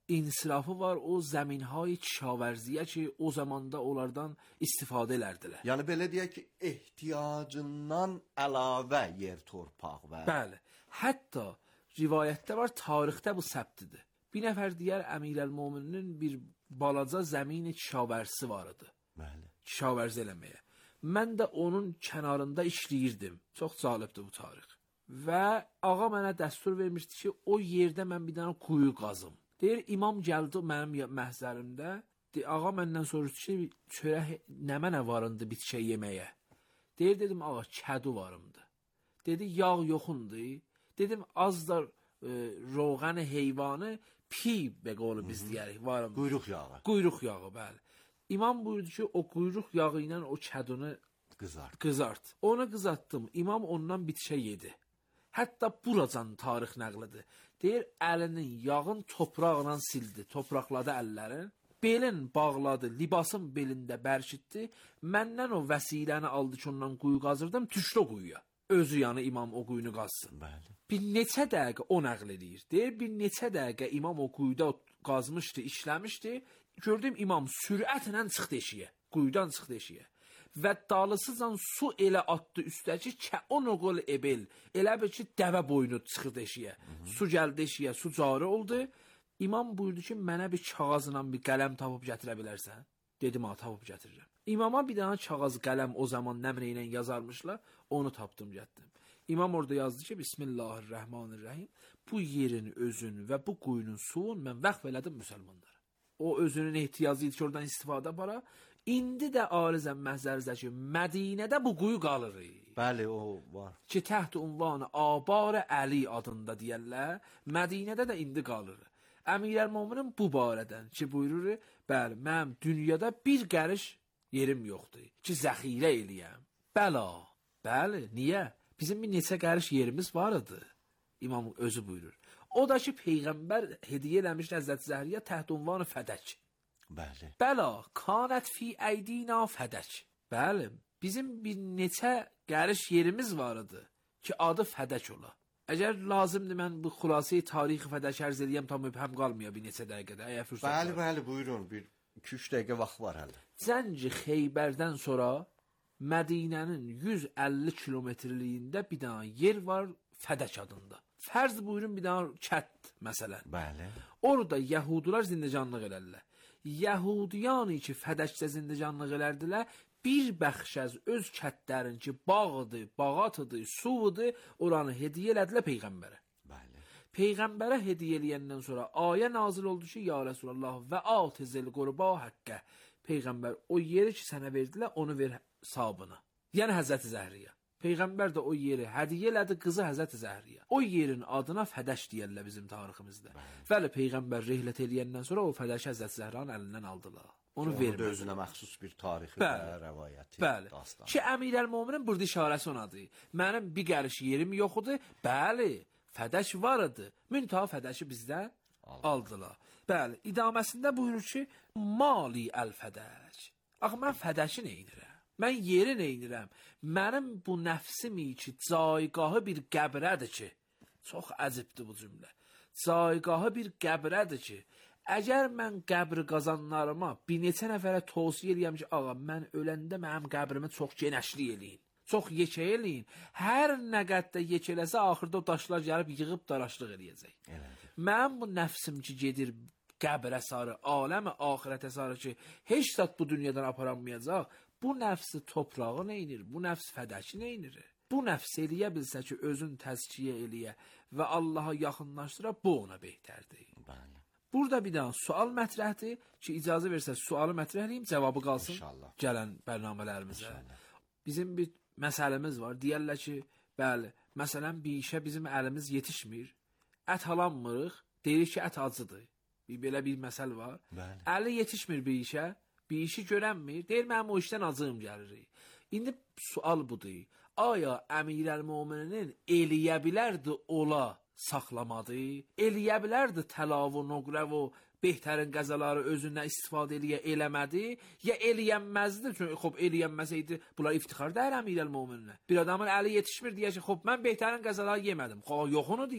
insirafı var o zəminهای kişaورزیه ki o zamanda onlardan istifadə elərdilər. Yəni belə deyək ki, ehtiyacından əlavə yer torpaq və Bəli. Hətta rivayətdə var, tarixdə bu səbtidir. Bir nəfər deyər Əmirəlmöminin bir balaca zəmin kişaورزisi var idi. Bəli. Kişaورزی eləməyə. Mən də onun kənarında işləyirdim. Çox cəlibdir bu tarix. Və ağa mənə dəstur vermişdi ki, o yerdə mən bir dənə quyu qazım. Deyir, imam gəldi mənim məhzərimdə. Deyir, ağa məndən soruşdu ki, çörək nə mənə varındı bitişə yeməyə. Deyir, dedim, ağa, kədu varımdı. Dedi, yağ yoxundu. Dedim, az da e, roğan heyvanı pi be qolu biz deyərik varımdı. Quyruq yağı. Quyruq yağı, bəli. İmam buyurdu ki, o quyruq yağı ilə o kədunu Qızart. qızart. Onu qızartdım. İmam ondan bitişə yedi. Hətta buracan tarix nəqlidir. Deyir, əlinin yağın topraqla sildi, topraqladı əllərin. Belin bağladı, libasın belində bərkitdi. Məndən o vəsiləni aldı ki, ondan quyu qazırdım, düşdü quyuya. Özü yəni imam o quyunu qazsın. Bəli. Bir neçə dəqiqə o nəql edir. Deyir, bir neçə dəqiqə imam o quyuda qazmışdı, işləmişdi. Gördüm imam sürətlə çıxdı eşiyə. Quyudan çıxdı eşiyə. Və dalısızcan su elə atdı üstəki ki, on oğul ebel. Elə bir ki, dəvə boynu çıxdı eşiyə. Su gəldi eşiyə, su cari oldu. İmam buyurdu ki, mənə bir kağızla bir qələm tapıb gətirə bilərsən? Dedim, ha, tapıb gətirirəm. İmama bir dənə kağız qələm o zaman nəmrə ilə yazarmışlar, onu tapdım, getdim. İmam orada yazdı ki, Bismillahirrahmanirrahim, bu yerin özünü və bu quyunun suyunu mən vəqf elədim müsəlmanlara. O özünün ehtiyacı idi ki, oradan istifadə para. İndi də alizən məhzərizə ki, Mədinədə bu quyu qalır. Bəli, o var. Ki, təht unvanı Abar-ı Əli adında deyərlər, Mədinədə də indi qalır. Əmirəlmöminin bu barədən ki, buyurur, bəli, mənim dünyada bir qəriş yerim yoxdur ki, zəxirə eləyəm. Bəla, bəli, niyə? Bizim bir neçə qəriş yerimiz var idi. İmam özü buyurur. O da ki, Peyğəmbər hediyə eləmiş Həzrət Zəhriyə təht unvanı fədək. Bəli. Bəla, kanət fi əydina fədək. Bəli, bizim bir neçə qəriş yerimiz var idi ki, adı fədək ola. Əgər lazımdır mən bu xülasəyi tarixi fədək ərz edəyəm, tam mübhəm qalmıyor bir neçə dəqiqədə. Əgər fürsət Bəli, var. bəli, buyurun. Bir iki üç dəqiqə vaxt var hələ. Zənci Xeybərdən sonra Mədinənin yüz əlli kilometrliyində bir dənə yer var Fədək adında. Fərz buyurun bir dənə kət məsələn. Bəli. Orada Yəhudilər zindecanlıq elərlər. Yəhudiyani ki Fədəkdə zindecanlıq elərdilər, bir bəxşəz öz kətlərin ki bağıdır, bağatıdır, suvudur, oranı hediyə elədilər Peyğəmbərə. Bəli. Peyğəmbərə hediyə eləyəndən sonra ayə nazil oldu ki, ya Rəsulallah və atizil qurba haqqə. Peyğəmbər o yeri ki sənə verdilər, onu ver sahabına. Yəni Həzrəti Zəhriyə. Peyğəmbər də o yeri hədiyyə elədi qızı Həzrəti Zəhriyə. O yerin adına Fədəş deyirlər bizim tariximizdə. Bəli, Peyğəmbər rehlət eləyəndən sonra o Fədəş Həzrəti Zəhranın əlindən aldılar. Onu vermədi. Özünə məxsus bir tarixi Bəli. və rəvayəti, Bəli. dastan. Ki Əmirəlmöminin burada işarəsi onadır. Mənim bir qəriş yerim yoxdur. Bəli, Fədəş var idi. Müntəha Fədəşi bizdən aldılar. Bəli, idaməsində buyurur ki, mali əl-Fədəş. Axı mən Fədəşi neynirəm? Mən yeri neynirəm? Mənim bu nəfsimi ki, caygahı bir qəbrədir ki, çox əzibdir bu cümlə. Caygahı bir qəbrədir ki, əgər mən qəbri qazanlarıma bir neçə nəfərə tövsiyə eləyəm ki, ağa, mən öləndə mənim qəbrimi çox genəşli eləyin, çox yekə eləyin. Hər nə qədər yekə eləsə, axırda o daşlar gəlib yığıb daraşlıq eləyəcək. Elədir. Mən bu nəfsim ki, gedir qəbrə sarı, aləmi axirətə sarı ki, heç zat bu dünyadan aparanmayacaq, bu nəfsi toprağı neynir, bu nəfs Fədəki neynir? Bu nəfs eləyə bilsə ki, özün təzkiyə eləyə və Allaha yaxınlaşdıra, bu ona behtərdir. Bəli. Burada bir dənə sual mətrəhdir ki, icazə versə sualı mətrəh eləyim, cavabı qalsın İnşallah. gələn bərnamələrimizə. Bizim bir məsələmiz var. Deyərlər ki, bəli, məsələn, bir işə bizim əlimiz yetişmir, ət alanmırıq, deyirik ki, ət acıdır. Bir belə bir məsəl var. Bəli. Əli yetişmir bir işə, bir işi görənmir, deyir, mənim o işdən acığım gəlir. İndi sual budur. Aya Əmirəlmöminin eləyə bilərdi ola saxlamadı, eləyə bilərdi təlavu, noqrəv, behtərin qəzaları özündən istifadə eləyə eləmədi, ya eləyənməzdi, çünki xop eləyənməsəydi, bunlar iftixar dəyər Əmirəlmömininə. Bir adamın əli yetişmir deyək ki, xop mən behtərin qəzaları yemədim, xop yox onu deyəsən.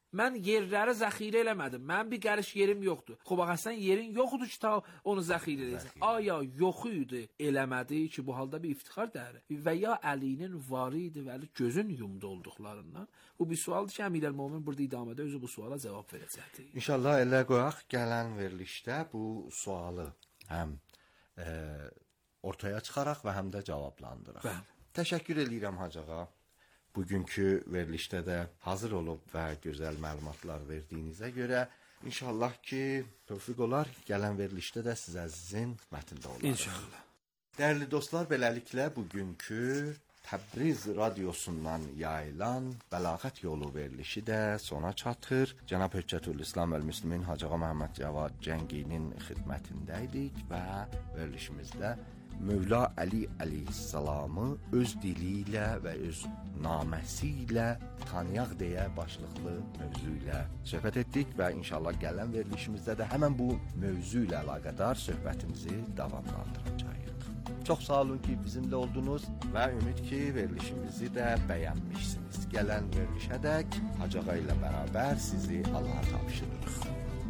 Mən yerləri zəxirə eləmədim. Mən bir qəriş yerim yoxdur. Xoş əsən yerin yoxdur ki, ta onu zəxirə eləsən. Aya yox idi, eləmədi ki, bu halda bir iftixar dəyəri. Və ya Əlinin varı idi və Əli gözün yumdu olduqlarından. Bu bir sualdır ki, Əmirəl-Mömin burada idamədə özü bu suala cavab verəcəkdir. İnşallah elə qoyaq gələn verilişdə bu sualı həm e, ortaya çıxaraq və həm də cavablandıraq. Bəli. Təşəkkür edirəm Hacı ağa. Bugünkü verilişdə də hazır olub və gözəl məlumatlar verdiyinizə görə inşallah ki, tövfiq olar, gələn verilişdə də siz əzizin xidmətində olarıq. İnşallah. Dəyərli dostlar, beləliklə bugünkü Təbriz radiosundan yayılan Bəlağət yolu verilişi də sona çatır. Cənab Hüccətülislam Əl-Müslimin Hacı ağa Məhəmməd Cavad Cənginin xidmətindəydik və verilişimizdə Mövla Əli əleyhissalamı öz dili ilə və öz naməsi ilə tanıyaq deyə başlıqlı mövzu ilə söhbət etdik və inşallah gələn verilişimizdə də həmən bu mövzu ilə əlaqədar söhbətimizi davamlandıracağıq. Çox sağ olun ki, bizimlə oldunuz və ümid ki, verilişimizi də bəyənmişsiniz. Gələn verilişədək Hacı ağa ilə bərabər sizi Allaha tapşırırıq.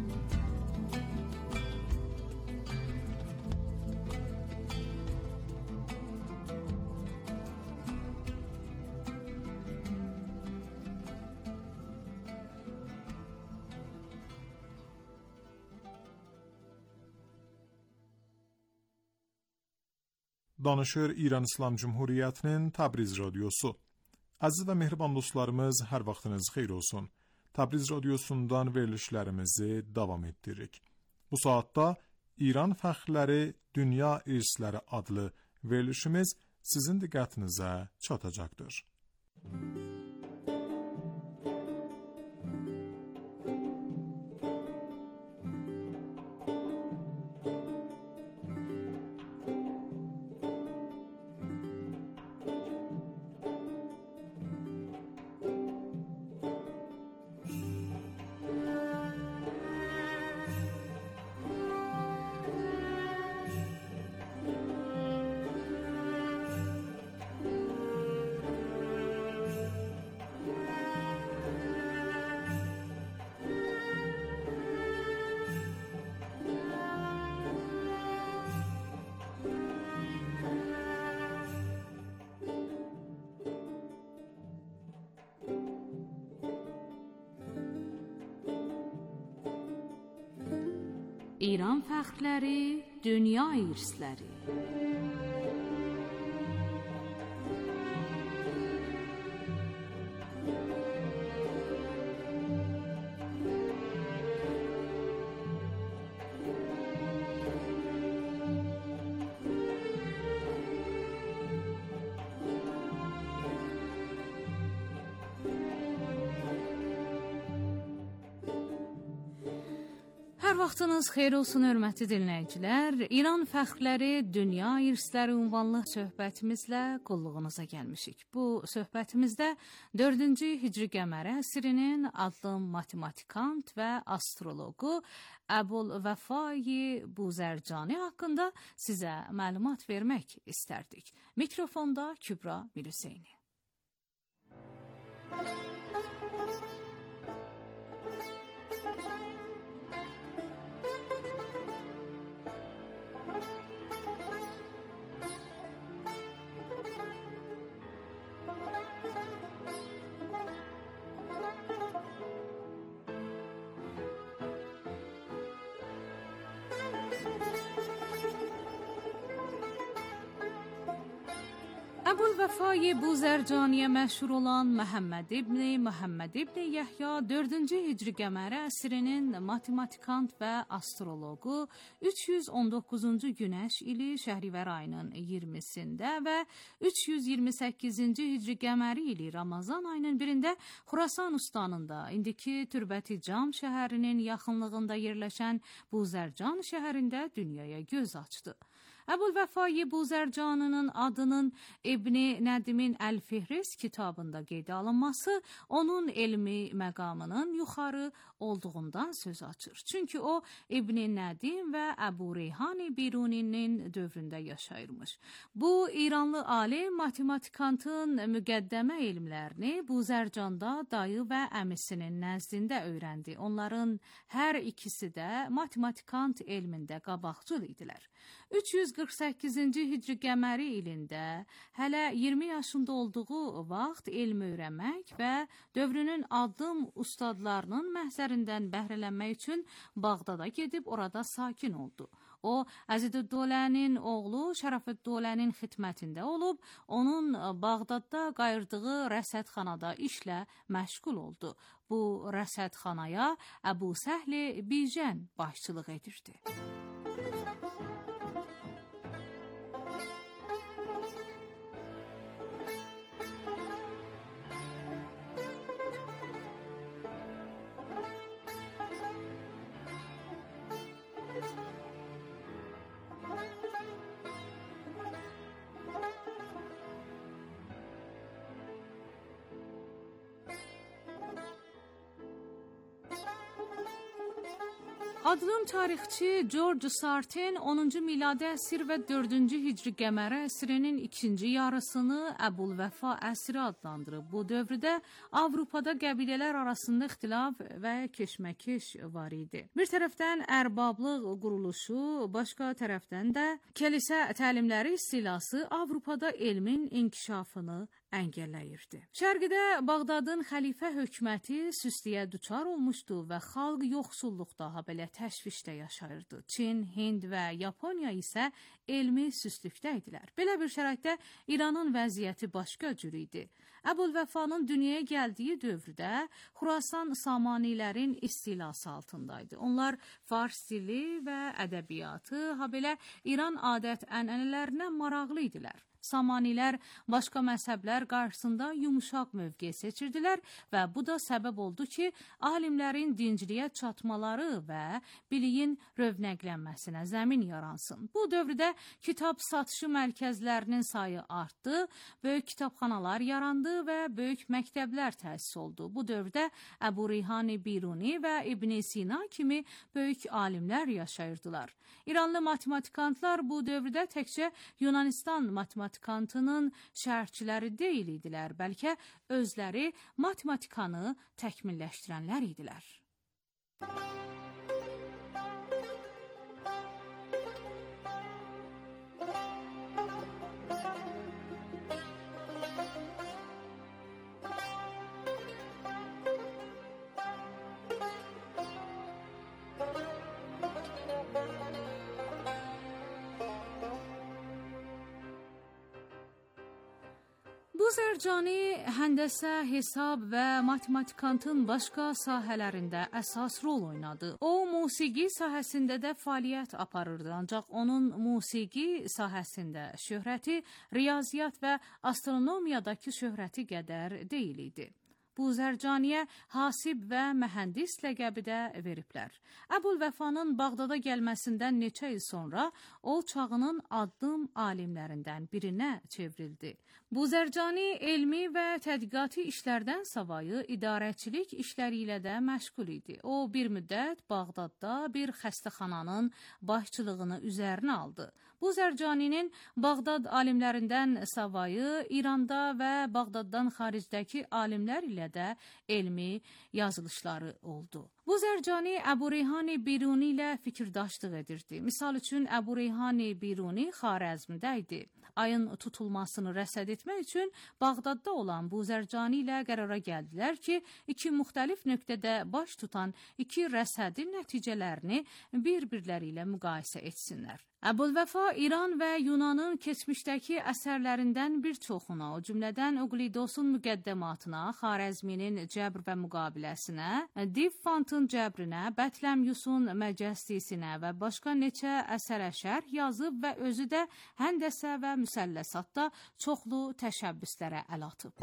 Danışır İran İslam Cumhuriyyətinin Təbriz radiosu. Əziz və mehriban dostlarımız, hər vaxtınız xeyir olsun. Təbriz radiosundan verilişlərimizi davam etdiririk. Bu saatda İran fəxrləri, dünya irsləri adlı verilişimiz sizin diqqətinizə çatacaqdır. İran fəxrləri, dünya irsləri. Hər vaxtınız xeyir olsun, hörmətli dinləyicilər. İran fəxrləri, dünya irsləri ünvanlı söhbətimizlə qulluğunuza gəlmişik. Bu söhbətimizdə dördüncü Hicri qəməri əsrinin adlı matematikant və astroloqu Əbul Vəfai Buzərcani haqqında sizə məlumat vermək istərdik. Mikrofonda Kübra Mirhüseyni. Əbul Vəfai Buzərcaniyə məşhur olan Məhəmməd ibn Məhəmməd ibn Yəhya dördüncü Hicri qəməri əsrinin matematikant və astroloqu üç yüz on doqquzuncu günəş ili Şəhrivər ayının iyirmisində və üç yüz iyirmi səkkizinci Hicri qəməri ili Ramazan ayının birində Xurasan ustanında, indiki Türbəti Cam şəhərinin yaxınlığında yerləşən Buzərcan şəhərində dünyaya göz açdı. Əbülvəfai Buzərcaninin adının İbn Nədimin Əl-Fihris kitabında qeydə alınması onun elmi məqamının yuxarı olduğundan söz açır. Çünki o İbn Nədim və Əbu Reyhan Biruninin dövründə yaşayırmış. Bu İranlı alim matematikantın müqəddəmə elmlərini Buzərcanda dayı və əmisinin nəzdində öyrəndi. Onların hər ikisi də matematikant elmində qabaqcıl idilər. üç yüz qırx səkkizinci hicri qəməri ilində hələ iyirmi yaşında olduğu vaxt elm öyrənmək və dövrünün addım ustadlarının məhzərindən bəhrələnmək üçün Bağdada gedib orada sakin oldu. O, Əzidüddölənin oğlu Şərəfüddölənin xidmətində olub, onun Bağdadda qayırdığı rəsədxanada işlə məşğul oldu. Bu rəsədxanaya Əbu Səhl Bijən başçılıq edirdi. Addım tarixçi George Sartin onuncu miladi əsr və dördüncü hicri qəməri əsrinin ikinci yarısını Əbülvəfa əsri adlandırıb. Bu dövrdə Avropada qəbilələr arasında ixtilaf və keşməkeş var idi. Bir tərəfdən ərbablıq quruluşu, başqa tərəfdən də kilisə təlimləri istilası Avropada elmin inkişafını əngəlləyirdi. Şərqidə Bağdadın xəlifə hökuməti süstliyə düçar olmuşdu və xalq yoxsulluqda, habelə təşvişdə yaşayırdı. Çin, Hind və Yaponiya isə elmi süstlükdə idilər. Belə bir şəraitdə İranın vəziyyəti başqa cür idi. Əbülvəfanın dünyaya gəldiyi dövrdə Xurasan Samanilərin istilası altındaydı. Onlar fars dili və ədəbiyyatı, habelə İran adət-ənənələrinə maraqlı idilər. Samanilər başqa məzhəblər qarşısında yumuşaq mövqe seçirdilər və bu da səbəb oldu ki, alimlərin dinciliyə çatmaları və biliyin rövnəqlənməsinə zəmin yaransın. Bu dövrdə kitab satışı mərkəzlərinin sayı artdı, böyük kitabxanalar yarandı və böyük məktəblər təsis oldu. Bu dövrdə Əbu Reyhan Biruni və İbn Sina kimi böyük alimlər yaşayırdılar. İranlı matematikantlar bu dövrdə təkcə Yunanistan matematikantının şərhçiləri deyil idilər, bəlkə özləri matematikanı təkmilləşdirənlər idilər. Buzərcani həndəsə, hesab və matematikantın başqa sahələrində əsas rol oynadı. O, musiqi sahəsində də fəaliyyət aparırdı, ancaq onun musiqi sahəsində şöhrəti riyaziyyat və astronomiyadakı şöhrəti qədər deyil idi. Buzərcaniyə hasib və mühəndis ləqəbi də veriblər. Əbülvəfanın Bağdada gəlməsindən neçə il sonra o çağının addım alimlərindən birinə çevrildi. Buzərcani elmi və tədqiqati işlərdən savayı idarəçilik işləri ilə də məşğul idi. O bir müddət Bağdadda bir xəstəxananın başçılığını üzərinə aldı. Buzərcaninin Bağdad alimlərindən savayı İranda və Bağdaddan xaricdəki alimlər ilə də elmi yazılışları oldu. Buzərcani Əbu Reyhan Biruni ilə fikirdaşlıq edirdi. Misal üçün Əbu Reyhan Biruni Xarəzmdə idi. Ayın tutulmasını rəsəd etmək üçün Bağdadda olan Buzərcani ilə qərara gəldilər ki, iki müxtəlif nöqtədə baş tutan iki rəsədin nəticələrini bir-birləri ilə müqayisə etsinlər. Əbülvəfa İran və Yunanın keçmişdəki əsərlərindən bir çoxuna, o cümlədən Uqlidosun müqəddəmatına, Xarəzminin cəbr və müqabiləsinə, Divfantın cəbrinə, Bətləmyusun məcəstisinə və başqa neçə əsərə şərh yazıb və özü də həndəsə və müsəlləsatda çoxlu təşəbbüslərə əl atıb.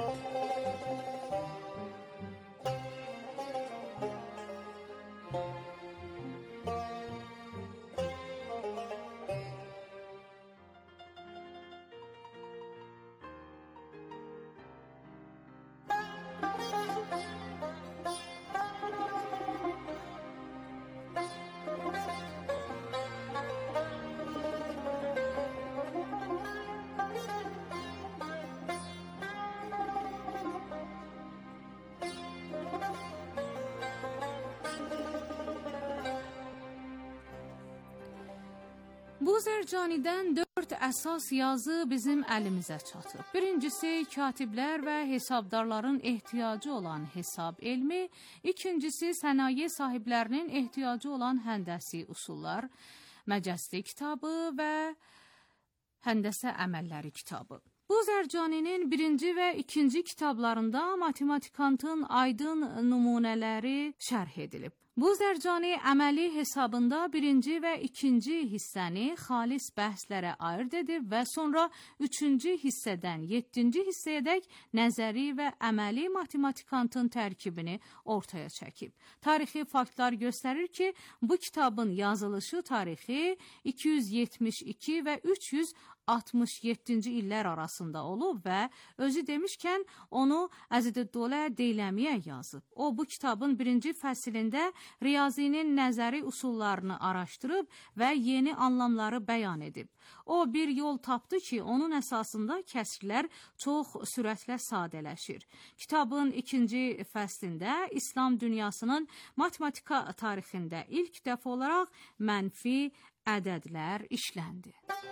Bu Zərcanidən dörd əsas yazı bizim əlimizə çatıb. Birincisi, katiblər və hesabdarların ehtiyacı olan hesab elmi. İkincisi, sənaye sahiblərinin ehtiyacı olan həndəsi usullar, məcəsdi kitabı və həndəsə əməlləri kitabı. Bu Zərcaninin birinci və ikinci kitablarında matematikantın aydın nümunələri şərh edilib. Bu Zərcani əməli hesabında birinci və ikinci hissəni xalis bəhslərə ayırd edib və sonra üçüncü hissədən yeddinci hissəyədək nəzəri və əməli matematikantın tərkibini ortaya çəkib. Tarixi faktlar göstərir ki, bu kitabın yazılışı tarixi iki yüz yetmiş iki və üç yüz altmış yeddinci illər arasında olub və özü demişkən onu Əzidəddövlə Deyləmiyə yazıb. O, bu kitabın birinci fəsilində riyazinin nəzəri usullarını araşdırıb və yeni anlamları bəyan edib. O, bir yol tapdı ki, onun əsasında kəsrlər çox sürətlə sadələşir. Kitabın ikinci fəslində İslam dünyasının matematika tarixində ilk dəfə olaraq mənfi ədədlər işləndi.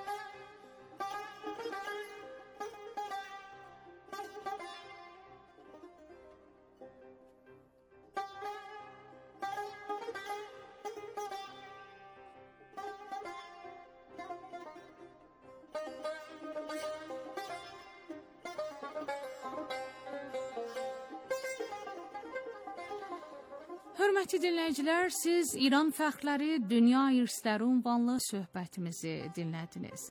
Hörmətli dinləyicilər, siz İran fəxrləri dünya irsləri ünvanlı söhbətimizi dinlədiniz.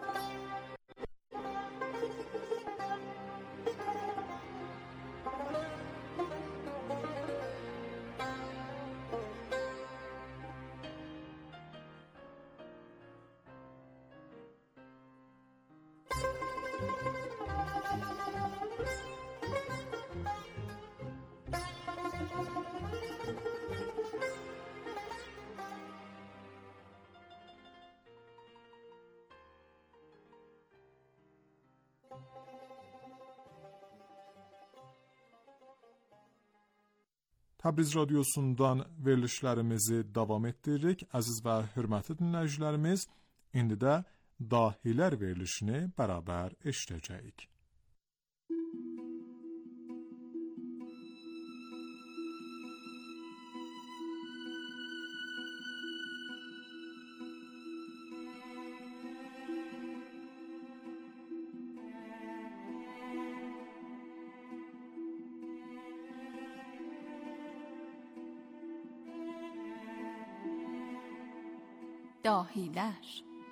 Təbriz radiosundan verilişlərimizi davam etdiririk. Əziz və hörmətli dinləyicilərimiz, indi də dahilər verilişini bərabər eşidəcəyik. Dahilər.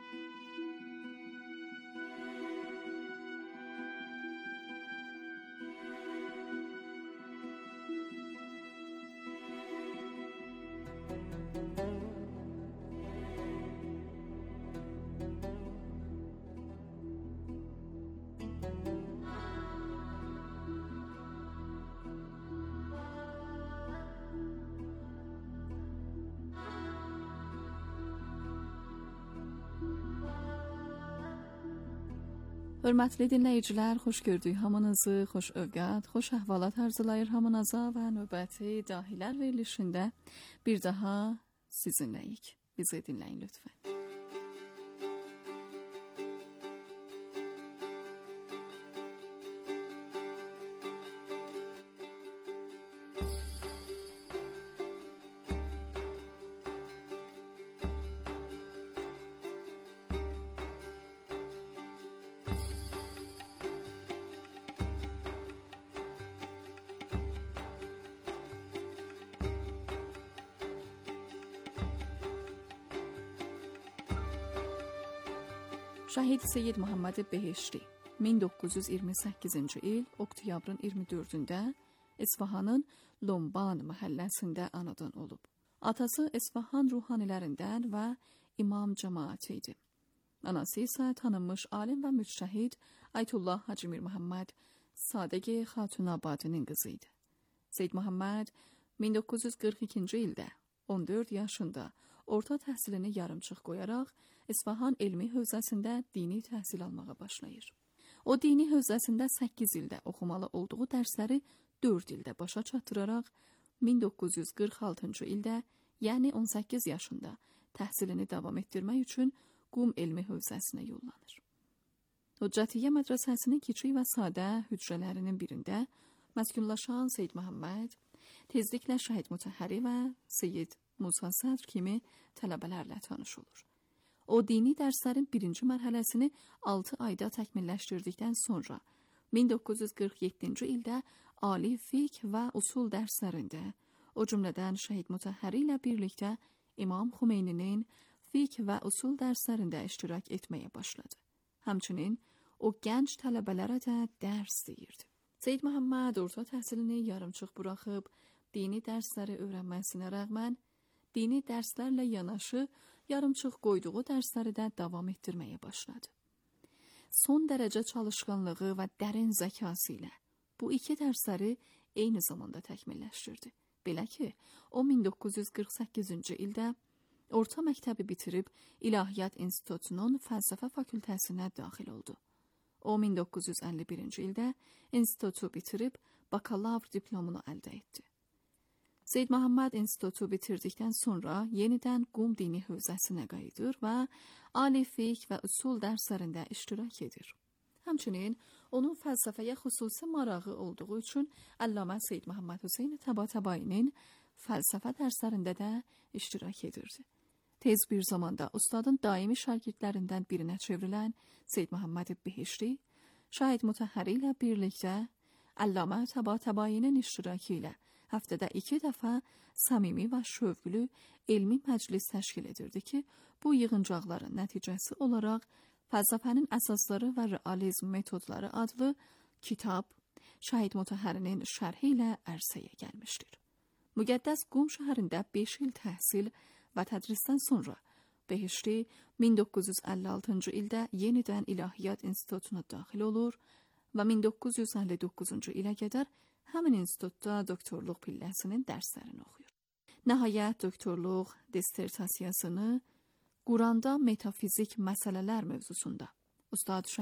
Hörmətli dinləyicilər, xoş gördük hamınızı, xoş övqət, xoş əhvalat arzulayır hamınıza və növbəti dahilər verilişində bir daha sizinləyik. Bizi dinləyin lütfən. Şəhid Seyyid Muhammed Behişti min doqquz yüz iyirmi səkkizinci il oktyabrın iyirmi dördündə İsfahanın Lomban məhəlləsində anadan olub. Atası İsfahan ruhanilərindən və imam cəmaəti idi. Anası isə tanınmış alim və müçtəhid Aytullah Hacı Mir Muhammed Sadəqi Xatunabadinin qızı idi. Seyyid Muhammed min doqquz yüz qırx ikinci ildə on dörd yaşında orta təhsilini yarımçıq qoyaraq İsfahan elmi hövzəsində dini təhsil almağa başlayır. O dini hövzəsində səkkiz ildə oxumalı olduğu dərsləri dörd ildə başa çatdıraraq min doqquz yüz qırx altıncı ildə, yəni on səkkiz yaşında təhsilini davam etdirmək üçün Qum elmi hövzəsinə yollanır. Hüccətiyyə mədrəsəsinin kiçik və sadə hücrələrinin birində məskunlaşan Seyyid Məhəmməd tezliklə Şəhid Mutəhhəri və Seyyid Musa Sədr kimi tələbələrlə tanış olur. O, dini dərslərin birinci mərhələsini altı ayda təkmilləşdirdikdən sonra min doqquz yüz qırx yeddinci ildə ali fiqh və usul dərslərində, o cümlədən Şəhid Mutəhhəri ilə birlikdə İmam Xumeyninin fiqh və usul dərslərində iştirak etməyə başladı. Həmçinin o gənc tələbələrə də dərs deyirdi. Seyyid Məhəmməd orta təhsilini yarımçıq buraxıb, dini dərsləri öyrənməsinə rəğmən, dini dərslərlə yanaşı yarımçıq qoyduğu dərsləri də davam etdirməyə başladı. Son dərəcə çalışqanlığı və dərin zəkası ilə bu iki dərsləri eyni zamanda təkmilləşdirdi. Belə ki, o min doqquz yüz qırx səkkizinci ildə orta məktəbi bitirib İlahiyyat İnstitutunun fəlsəfə fakültəsinə daxil oldu. O, min doqquz yüz əlli birinci ildə institutu bitirib bakalavr diplomunu əldə etdi. Seyyid Məhəmməd institutu bitirdikdən sonra yenidən Qum dini hövzəsinə qayıdır və ali fiqh və usul dərslərində iştirak edir. Həmçinin onun fəlsəfəyə xüsusi marağı olduğu üçün Əllamə Seyyid Məhəmməd Hüseyn Təbatabainin fəlsəfə dərslərində də iştirak edirdi. Tez bir zamanda ustadın daimi şagirdlərindən birinə çevrilən Seyyid Məhəmməd Behişti, Şəhid Mutəhhəri ilə birlikdə Əllamə Təbatabayinin iştirakı ilə həftədə iki dəfə səmimi və şövqlü elmi məclis təşkil edirdi ki, bu yığıncaqların nəticəsi olaraq Fəlsəfənin əsasları və realizm metodları adlı kitab Şəhid Mutəhhərinin şərhi ilə ərsəyə gəlmişdir. Müqəddəs Qum şəhərində beş il təhsil və tədrisdən sonra Behişti min doqquz yüz əlli altıncı ildə yenidən İlahiyyat İnstitutuna daxil olur və min doqquz yüz əlli doqquzuncu ilə qədər həmin institutda doktorluq pilləsinin dərslərini oxuyur. Nəhayət doktorluq dissertasiyasını Quranda metafizik məsələlər mövzusunda Ustad